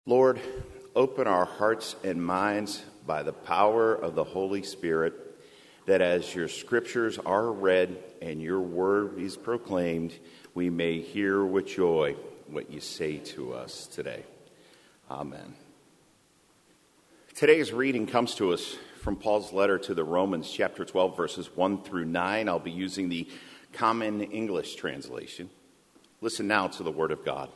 Lord, open our hearts and minds by the power of the Holy Spirit, that as your scriptures are read and your word is proclaimed, we may hear with joy what you say to us today. Amen. Today's reading comes to us from Paul's letter to the Romans, chapter 12, verses 1 through 9. I'll be using the Common English translation. Listen now to the word of God.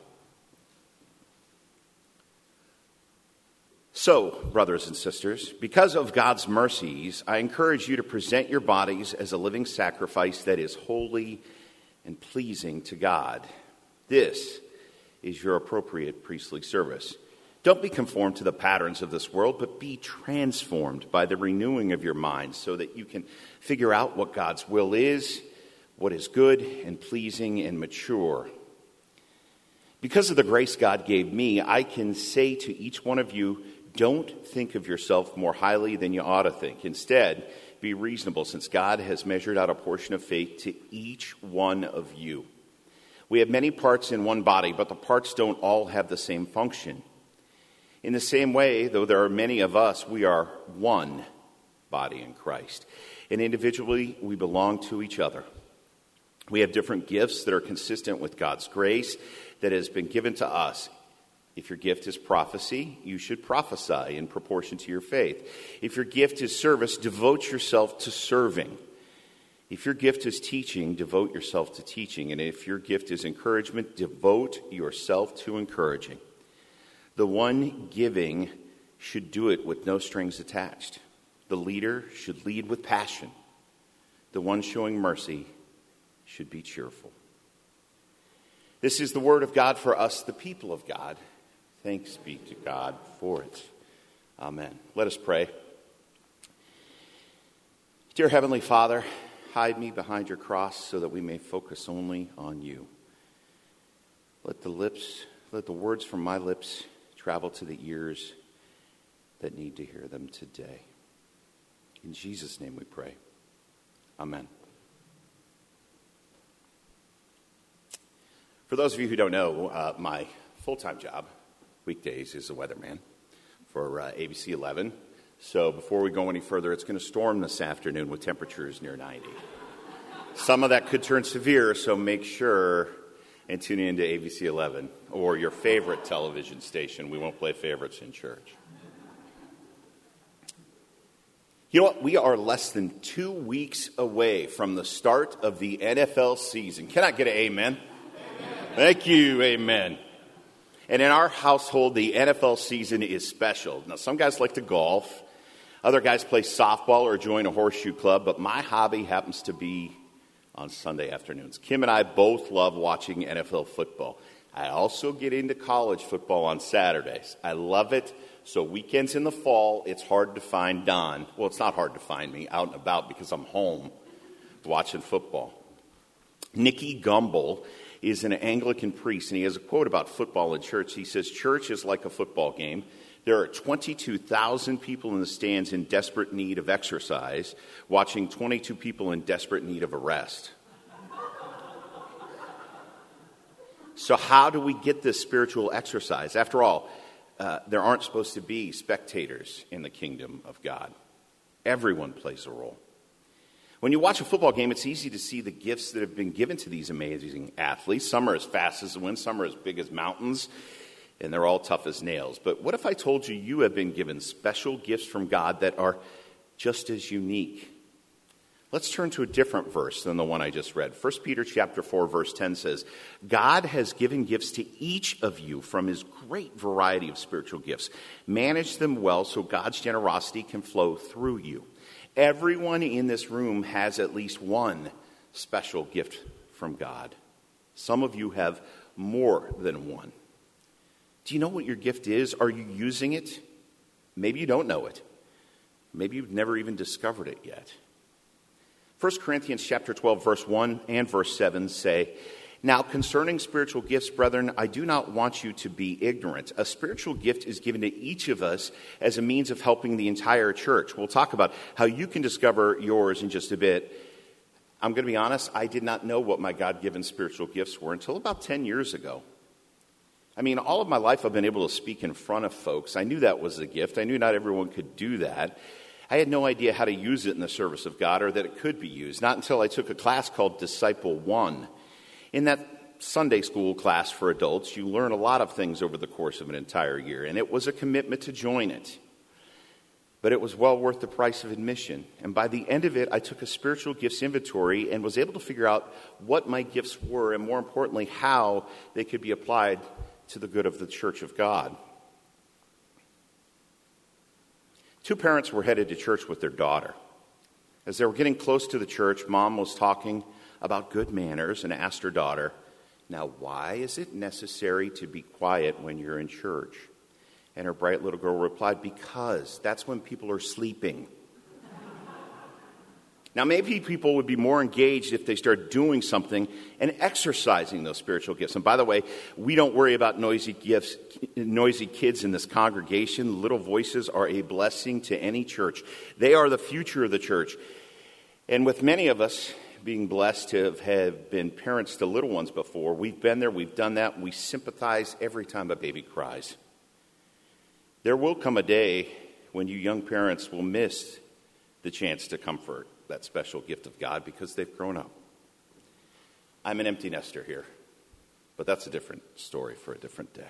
So, brothers and sisters, because of God's mercies, I encourage you to present your bodies as a living sacrifice that is holy and pleasing to God. This is your appropriate priestly service. Don't be conformed to the patterns of this world, but be transformed by the renewing of your mind so that you can figure out what God's will is, what is good and pleasing and mature. Because of the grace God gave me, I can say to each one of you, don't think of yourself more highly than you ought to think. Instead, be reasonable, since God has measured out a portion of faith to each one of you. We have many parts in one body, but the parts don't all have the same function. In the same way, though there are many of us, we are one body in Christ. And individually, we belong to each other. We have different gifts that are consistent with God's grace that has been given to us. If your gift is prophecy, you should prophesy in proportion to your faith. If your gift is service, devote yourself to serving. If your gift is teaching, devote yourself to teaching. And if your gift is encouragement, devote yourself to encouraging. The one giving should do it with no strings attached. The leader should lead with passion. The one showing mercy should be cheerful. This is the word of God for us, the people of God. Thanks be to God for it. Amen. Let us pray. Dear Heavenly Father, hide me behind your cross so that we may focus only on you. Let the words from my lips travel to the ears that need to hear them today. In Jesus' name we pray. Amen. For those of you who don't know, my full-time job weekdays is a weatherman for ABC 11. So before we go any further, it's going to storm this afternoon with temperatures near 90. Some of that could turn severe, so make sure and tune in to ABC 11 or your favorite television station. We won't play favorites in church. You know what? We are less than 2 weeks away from the start of the NFL season. Can I get an amen? Thank you, amen. And in our household, the NFL season is special. Now, some guys like to golf. Other guys play softball or join a horseshoe club. But my hobby happens to be on Sunday afternoons. Kim and I both love watching NFL football. I also get into college football on Saturdays. I love it. So weekends in the fall, it's hard to find Don. Well, it's not hard to find me out and about because I'm home watching football. Nicky Gumbel is an Anglican priest, and he has a quote about football in church. He says, "Church is like a football game. There are 22,000 people in the stands in desperate need of exercise, watching 22 people in desperate need of a rest." So how do we get this spiritual exercise? After all, there aren't supposed to be spectators in the kingdom of God. Everyone plays a role. When you watch a football game, it's easy to see the gifts that have been given to these amazing athletes. Some are as fast as the wind, some are as big as mountains, and they're all tough as nails. But what if I told you you have been given special gifts from God that are just as unique? Let's turn to a different verse than the one I just read. 1 Peter chapter 4, verse 10 says, "God has given gifts to each of you from his great variety of spiritual gifts. Manage them well so God's generosity can flow through you." Everyone in this room has at least one special gift from God. Some of you have more than one. Do you know what your gift is? Are you using it? Maybe you don't know it. Maybe you've never even discovered it yet. 1 Corinthians chapter 12, verse 1 and verse 7 say, "Now concerning spiritual gifts, brethren, I do not want you to be ignorant. A spiritual gift is given to each of us as a means of helping the entire church." We'll talk about how you can discover yours in just a bit. I'm going to be honest, I did not know what my God-given spiritual gifts were until about 10 years ago. I mean, all of my life I've been able to speak in front of folks. I knew that was a gift. I knew not everyone could do that. I had no idea how to use it in the service of God or that it could be used. Not until I took a class called Disciple 1. In that Sunday school class for adults, you learn a lot of things over the course of an entire year, and it was a commitment to join it. But it was well worth the price of admission. And by the end of it, I took a spiritual gifts inventory and was able to figure out what my gifts were and, more importantly, how they could be applied to the good of the church of God. Two parents were headed to church with their daughter. As they were getting close to the church, Mom was talking about good manners and asked her daughter, "Now, why is it necessary to be quiet when you're in church?" And her bright little girl replied, "Because that's when people are sleeping." Now, maybe people would be more engaged if they started doing something and exercising those spiritual gifts. And by the way, we don't worry about noisy kids in this congregation. Little voices are a blessing to any church. They are the future of the church. And with many of us being blessed to have been parents to little ones before, we've been there, we've done that, we sympathize every time a baby cries. There will come a day when you young parents will miss the chance to comfort that special gift of God because they've grown up. I'm an empty nester here, but that's a different story for a different day.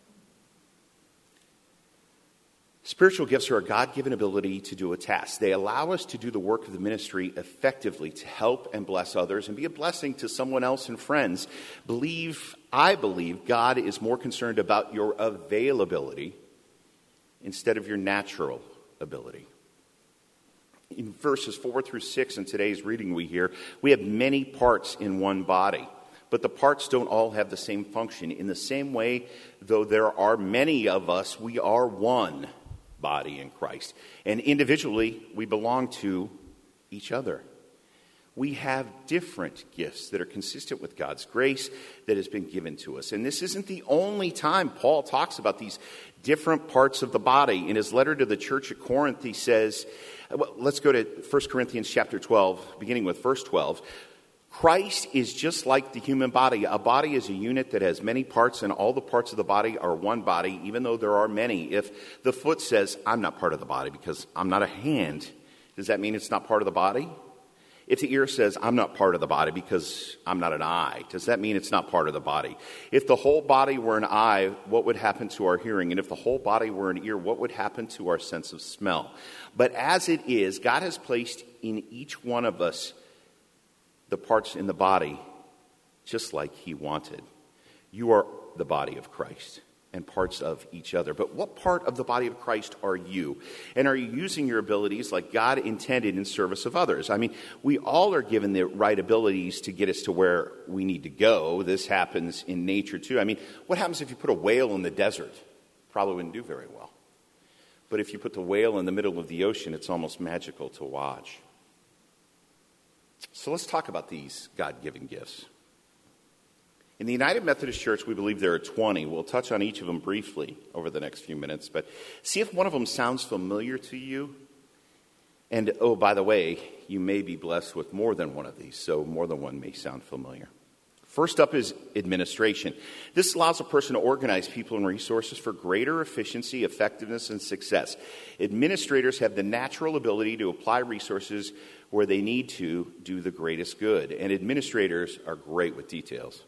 Spiritual gifts are a God-given ability to do a task. They allow us to do the work of the ministry effectively, to help and bless others and be a blessing to someone else and friends. I believe God is more concerned about your availability instead of your natural ability. In verses 4 through 6 in today's reading we hear, we have many parts in one body, but the parts don't all have the same function. In the same way, though there are many of us, we are one body in Christ. And individually, we belong to each other. We have different gifts that are consistent with God's grace that has been given to us. And this isn't the only time Paul talks about these different parts of the body. In his letter to the church at Corinth, he says, let's go to 1 Corinthians chapter 12, beginning with verse 12. Christ is just like the human body. A body is a unit that has many parts, and all the parts of the body are one body, even though there are many. If the foot says, "I'm not part of the body because I'm not a hand," does that mean it's not part of the body? If the ear says, "I'm not part of the body because I'm not an eye," does that mean it's not part of the body? If the whole body were an eye, what would happen to our hearing? And if the whole body were an ear, what would happen to our sense of smell? But as it is, God has placed in each one of us the parts in the body just like He wanted. You are the body of Christ and parts of each other. But what part of the body of Christ are you? And are you using your abilities like God intended in service of others? I mean, we all are given the right abilities to get us to where we need to go. This happens in nature too. I mean, what happens if you put a whale in the desert? Probably wouldn't do very well. But if you put the whale in the middle of the ocean, it's almost magical to watch. So let's talk about these God-given gifts. In the United Methodist Church, we believe there are 20. We'll touch on each of them briefly over the next few minutes, but see if one of them sounds familiar to you. And, oh, by the way, you may be blessed with more than one of these, so more than one may sound familiar. First up is administration. This allows a person to organize people and resources for greater efficiency, effectiveness, and success. Administrators have the natural ability to apply resources where they need to do the greatest good, and administrators are great with details.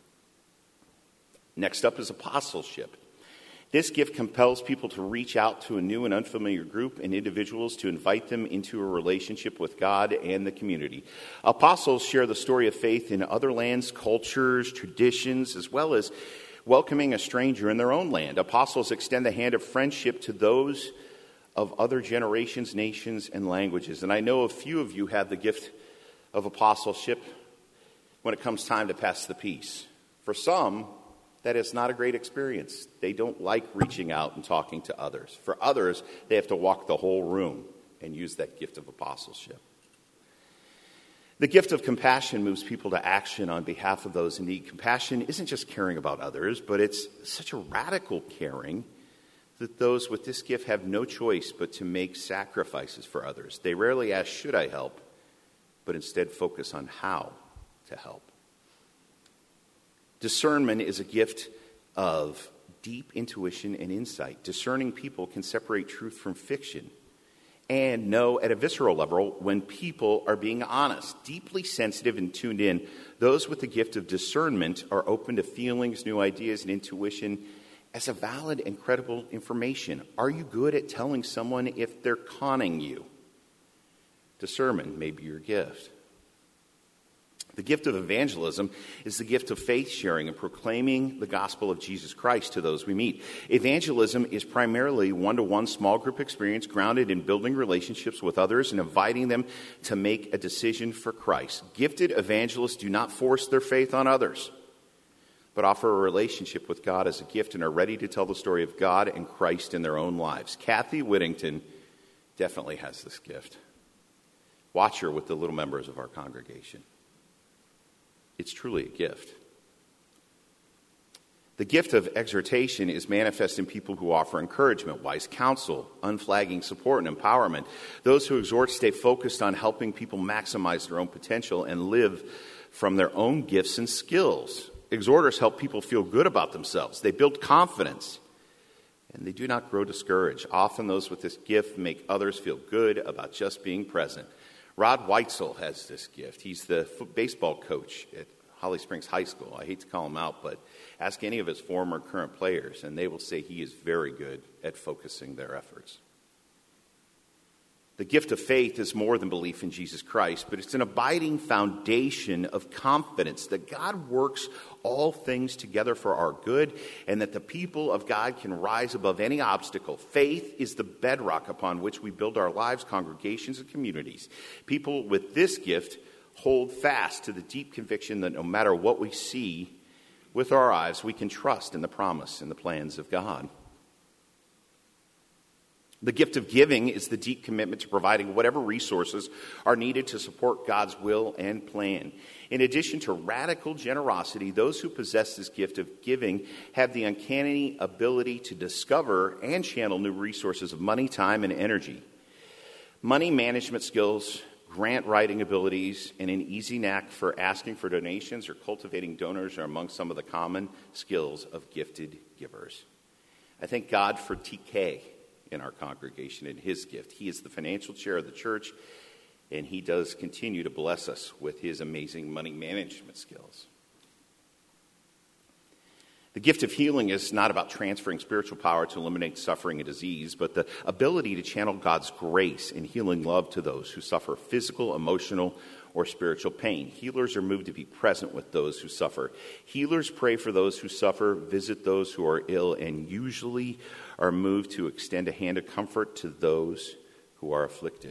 Next up is apostleship. This gift compels people to reach out to a new and unfamiliar group and individuals to invite them into a relationship with God and the community. Apostles share the story of faith in other lands, cultures, traditions, as well as welcoming a stranger in their own land. Apostles extend the hand of friendship to those of other generations, nations, and languages. And I know a few of you have the gift of apostleship when it comes time to pass the peace. For some, that is not a great experience. They don't like reaching out and talking to others. For others, they have to walk the whole room and use that gift of apostleship. The gift of compassion moves people to action on behalf of those in need. Compassion isn't just caring about others, but it's such a radical caring that those with this gift have no choice but to make sacrifices for others. They rarely ask, "Should I help?" but instead focus on how to help. Discernment is a gift of deep intuition and insight. Discerning people can separate truth from fiction and know at a visceral level when people are being honest. Deeply sensitive and tuned in, those with the gift of discernment are open to feelings, new ideas, and intuition as a valid and credible information. Are you good at telling someone if they're conning you? Discernment may be your gift. The gift of evangelism is the gift of faith sharing and proclaiming the gospel of Jesus Christ to those we meet. Evangelism is primarily one-to-one small group experience grounded in building relationships with others and inviting them to make a decision for Christ. Gifted evangelists do not force their faith on others, but offer a relationship with God as a gift and are ready to tell the story of God and Christ in their own lives. Kathy Whittington definitely has this gift. Watch her with the little members of our congregation. It's truly a gift. The gift of exhortation is manifest in people who offer encouragement, wise counsel, unflagging support, and empowerment. Those who exhort stay focused on helping people maximize their own potential and live from their own gifts and skills. Exhorters help people feel good about themselves. They build confidence, and they do not grow discouraged. Often those with this gift make others feel good about just being present. Rod Weitzel has this gift. He's the baseball coach at Holly Springs High School. I hate to call him out, but ask any of his former current players, and they will say he is very good at focusing their efforts. The gift of faith is more than belief in Jesus Christ, but it's an abiding foundation of confidence that God works all things together for our good and that the people of God can rise above any obstacle. Faith is the bedrock upon which we build our lives, congregations, and communities. People with this gift hold fast to the deep conviction that no matter what we see with our eyes, we can trust in the promise and the plans of God. The gift of giving is the deep commitment to providing whatever resources are needed to support God's will and plan. In addition to radical generosity, those who possess this gift of giving have the uncanny ability to discover and channel new resources of money, time, and energy. Money management skills, grant writing abilities, and an easy knack for asking for donations or cultivating donors are among some of the common skills of gifted givers. I thank God for TK in our congregation and his gift. He is the financial chair of the church, and he does continue to bless us with his amazing money management skills. The gift of healing is not about transferring spiritual power to eliminate suffering and disease, but the ability to channel God's grace and healing love to those who suffer physical, emotional, or spiritual pain. Healers are moved to be present with those who suffer. Healers pray for those who suffer, visit those who are ill, and usually are moved to extend a hand of comfort to those who are afflicted.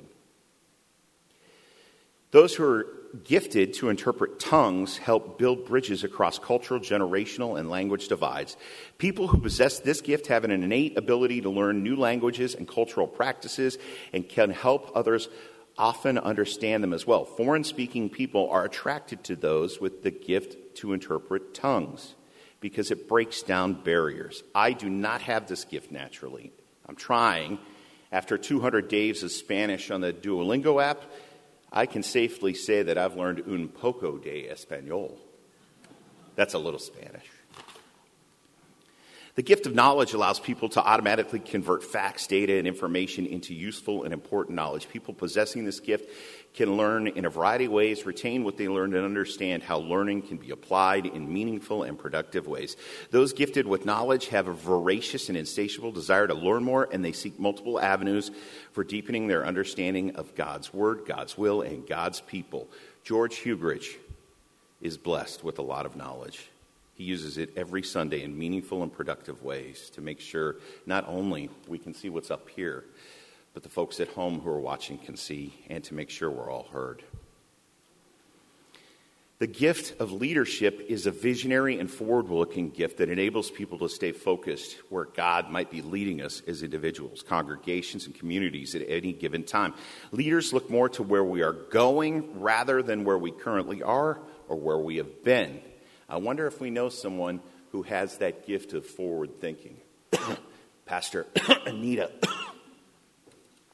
Those who are gifted to interpret tongues help build bridges across cultural, generational, and language divides. People who possess this gift have an innate ability to learn new languages and cultural practices and can help others often understand them as well. Foreign-speaking people are attracted to those with the gift to interpret tongues because it breaks down barriers. I do not have this gift naturally. I'm trying. After 200 days of Spanish on the Duolingo app, I can safely say that I've learned un poco de español. That's a little Spanish. The gift of knowledge allows people to automatically convert facts, data, and information into useful and important knowledge. People possessing this gift can learn in a variety of ways, retain what they learned, and understand how learning can be applied in meaningful and productive ways. Those gifted with knowledge have a voracious and insatiable desire to learn more, and they seek multiple avenues for deepening their understanding of God's Word, God's will, and God's people. George Hugridge is blessed with a lot of knowledge. He uses it every Sunday in meaningful and productive ways to make sure not only we can see what's up here, but the folks at home who are watching can see, and to make sure we're all heard. The gift of leadership is a visionary and forward-looking gift that enables people to stay focused where God might be leading us as individuals, congregations, and communities at any given time. Leaders look more to where we are going rather than where we currently are or where we have been. I wonder if we know someone who has that gift of forward thinking. Pastor Anita.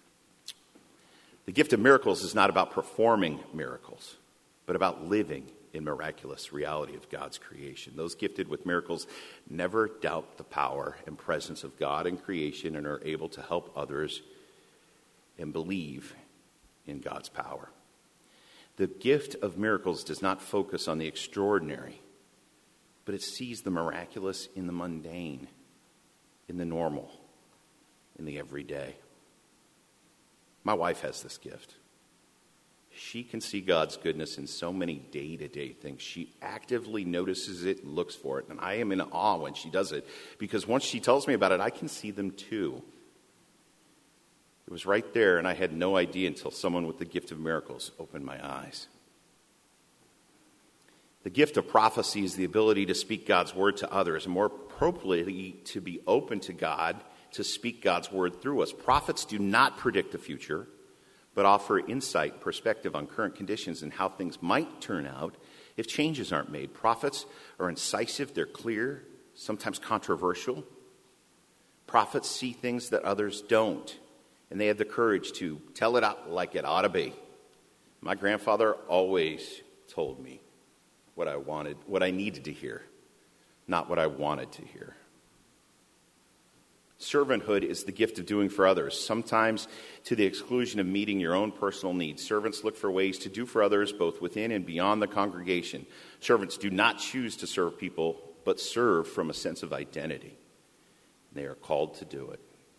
The gift of miracles is not about performing miracles, but about living in miraculous reality of God's creation. Those gifted with miracles never doubt the power and presence of God in creation and are able to help others and believe in God's power. The gift of miracles does not focus on the extraordinary, but it sees the miraculous in the mundane, in the normal, in the everyday. My wife has this gift. She can see God's goodness in so many day-to-day things. She actively notices it and looks for it. And I am in awe when she does it, because once she tells me about it, I can see them too. It was right there, and I had no idea until someone with the gift of miracles opened my eyes. The gift of prophecy is the ability to speak God's word to others, and more appropriately, to be open to God, to speak God's word through us. Prophets do not predict the future, but offer insight and perspective on current conditions and how things might turn out if changes aren't made. Prophets are incisive, they're clear, sometimes controversial. Prophets see things that others don't, and they have the courage to tell it out like it ought to be. My grandfather always told me what I needed to hear, not what I wanted to hear. Servanthood is the gift of doing for others, sometimes to the exclusion of meeting your own personal needs. Servants look for ways to do for others, both within and beyond the congregation. Servants do not choose to serve people, but serve from a sense of identity. They are called to do it.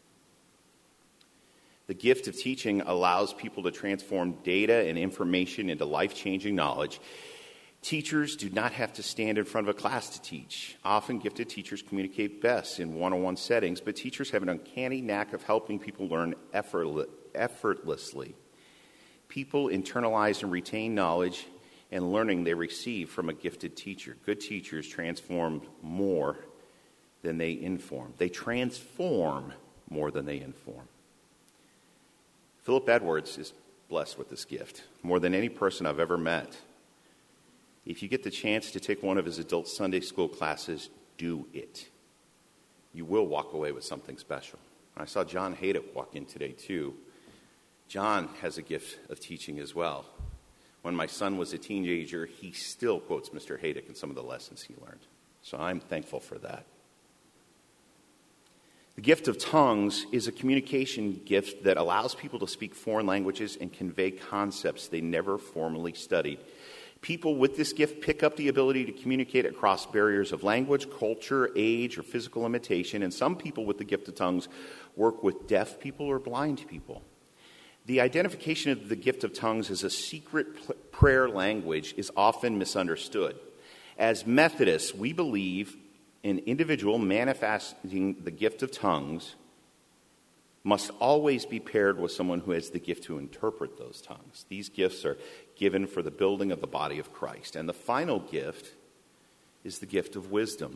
The gift of teaching allows people to transform data and information into life-changing knowledge. Teachers do not have to stand in front of a class to teach. Often gifted teachers communicate best in one-on-one settings, but teachers have an uncanny knack of helping people learn effortlessly. People internalize and retain knowledge and learning they receive from a gifted teacher. Good teachers transform more than they inform. They transform more than they inform. Philip Edwards is blessed with this gift, more than any person I've ever met. If you get the chance to take one of his adult Sunday school classes, do it. You will walk away with something special. I saw John Haydick walk in today, too. John has a gift of teaching as well. When my son was a teenager, he still quotes Mr. Haydick in some of the lessons he learned. So I'm thankful for that. The gift of tongues is a communication gift that allows people to speak foreign languages and convey concepts they never formally studied. People with this gift pick up the ability to communicate across barriers of language, culture, age, or physical limitation. And some people with the gift of tongues work with deaf people or blind people. The identification of the gift of tongues as a secret prayer language is often misunderstood. As Methodists, we believe an individual manifesting the gift of tongues must always be paired with someone who has the gift to interpret those tongues. These gifts are given for the building of the body of Christ. And the final gift is the gift of wisdom.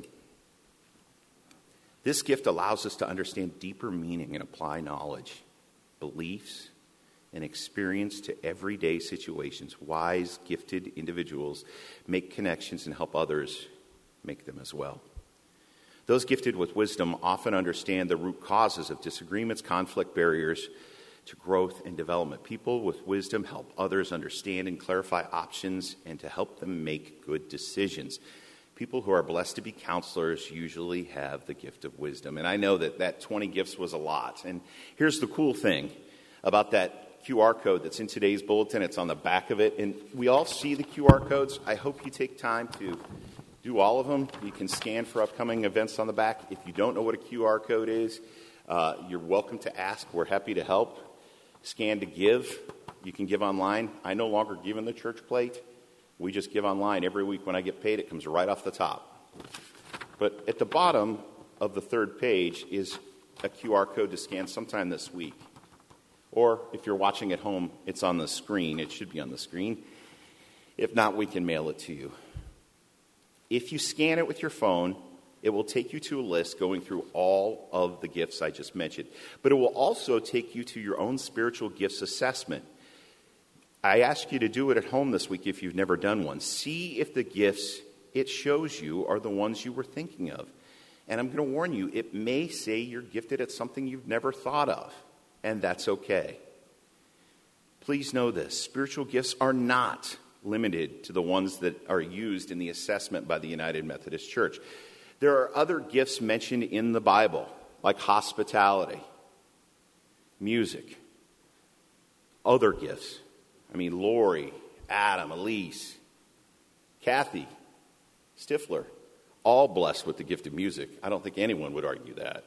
This gift allows us to understand deeper meaning and apply knowledge, beliefs, and experience to everyday situations. Wise, gifted individuals make connections and help others make them as well. Those gifted with wisdom often understand the root causes of disagreements, conflict, barriers to growth and development. People with wisdom help others understand and clarify options and to help them make good decisions. People who are blessed to be counselors usually have the gift of wisdom. And I know that 20 gifts was a lot. And here's the cool thing about that QR code that's in today's bulletin. It's on the back of it. And we all see the QR codes. I hope you take time to do all of them. You can scan for upcoming events on the back. If you don't know what a QR code is, you're welcome to ask. We're happy to help. Scan to give. You can give online. I no longer give in the church plate. We just give online. Every week when I get paid, it comes right off the top. But at the bottom of the third page is a QR code to scan sometime this week. Or if you're watching at home, it's on the screen. It should be on the screen. If not, we can mail it to you. If you scan it with your phone, it will take you to a list going through all of the gifts I just mentioned. But it will also take you to your own spiritual gifts assessment. I ask you to do it at home this week if you've never done one. See if the gifts it shows you are the ones you were thinking of. And I'm going to warn you, it may say you're gifted at something you've never thought of, and that's okay. Please know this, spiritual gifts are not limited to the ones that are used in the assessment by the United Methodist Church. There are other gifts mentioned in the Bible, like hospitality, music, other gifts. I mean, Lori, Adam, Elise, Kathy, Stifler, all blessed with the gift of music. I don't think anyone would argue that.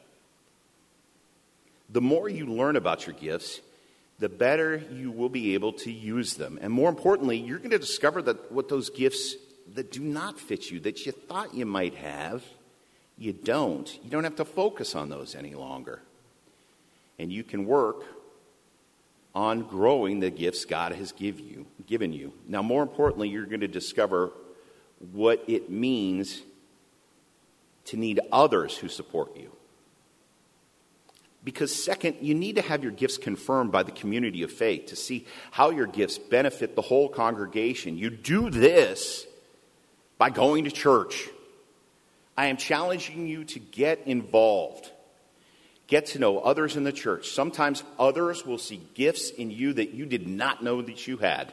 The more you learn about your gifts, the better you will be able to use them. And more importantly, you're going to discover that what those gifts that do not fit you, that you thought you might have, you don't. You don't have to focus on those any longer. And you can work on growing the gifts God has given you. Now, more importantly, you're going to discover what it means to need others who support you. Because second, you need to have your gifts confirmed by the community of faith to see how your gifts benefit the whole congregation. You do this by going to church. I am challenging you to get involved. Get to know others in the church. Sometimes others will see gifts in you that you did not know that you had.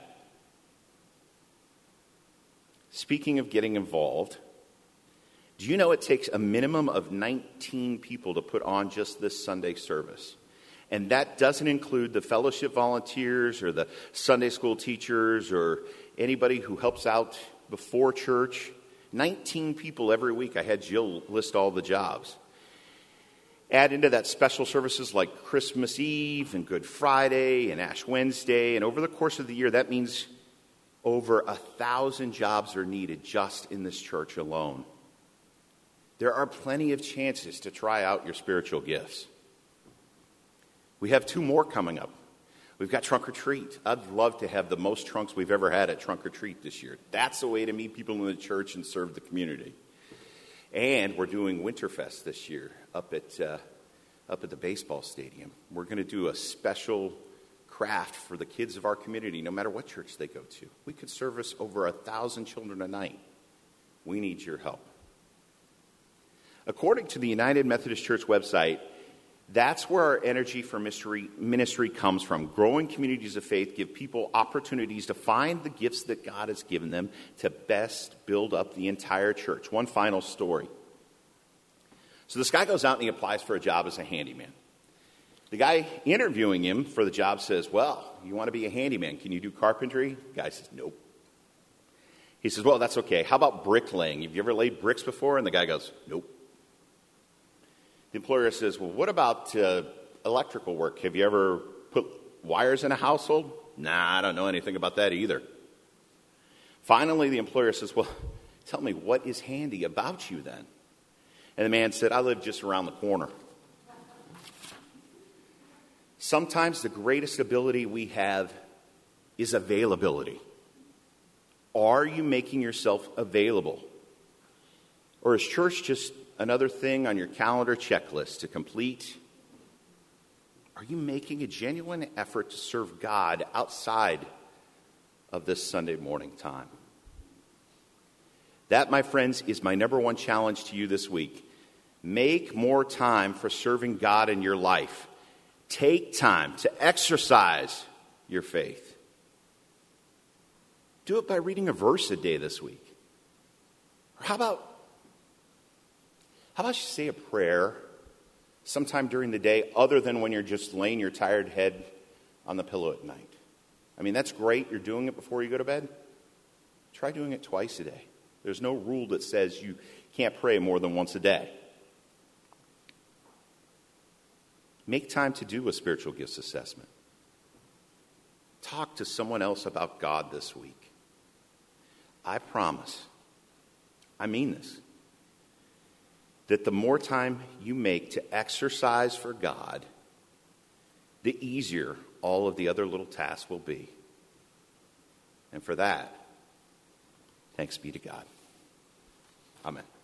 Speaking of getting involved, do you know it takes a minimum of 19 people to put on just this Sunday service? And that doesn't include the fellowship volunteers or the Sunday school teachers or anybody who helps out before church. 19 people every week. I had Jill list all the jobs. Add into that special services like Christmas Eve and Good Friday and Ash Wednesday. And over the course of the year, that means over 1,000 jobs are needed just in this church alone. There are plenty of chances to try out your spiritual gifts. We have 2 more coming up. We've got Trunk or Treat. I'd love to have the most trunks we've ever had at Trunk or Treat this year. That's a way to meet people in the church and serve the community. And we're doing Winterfest this year up at the baseball stadium. We're going to do a special craft for the kids of our community, no matter what church they go to. We could service over 1,000 children a night. We need your help. According to the United Methodist Church website, that's where our energy for ministry comes from. Growing communities of faith give people opportunities to find the gifts that God has given them to best build up the entire church. One final story. So this guy goes out and he applies for a job as a handyman. The guy interviewing him for the job says, well, you want to be a handyman. Can you do carpentry? The guy says, nope. He says, well, that's okay. How about bricklaying? Have you ever laid bricks before? And the guy goes, nope. The employer says, well, what about electrical work? Have you ever put wires in a household? Nah, I don't know anything about that either. Finally, the employer says, well, tell me, what is handy about you then? And the man said, I live just around the corner. Sometimes the greatest ability we have is availability. Are you making yourself available? Or is church just another thing on your calendar checklist to complete? Are you making a genuine effort to serve God outside of this Sunday morning time? That, my friends, is my number one challenge to you this week. Make more time for serving God in your life. Take time to exercise your faith. Do it by reading a verse a day this week. Or how about you say a prayer sometime during the day other than when you're just laying your tired head on the pillow at night? I mean, that's great. You're doing it before you go to bed. Try doing it twice a day. There's no rule that says you can't pray more than once a day. Make time to do a spiritual gifts assessment. Talk to someone else about God this week. I promise, I mean this, that the more time you make to exercise for God, the easier all of the other little tasks will be. And for that, thanks be to God. Amen.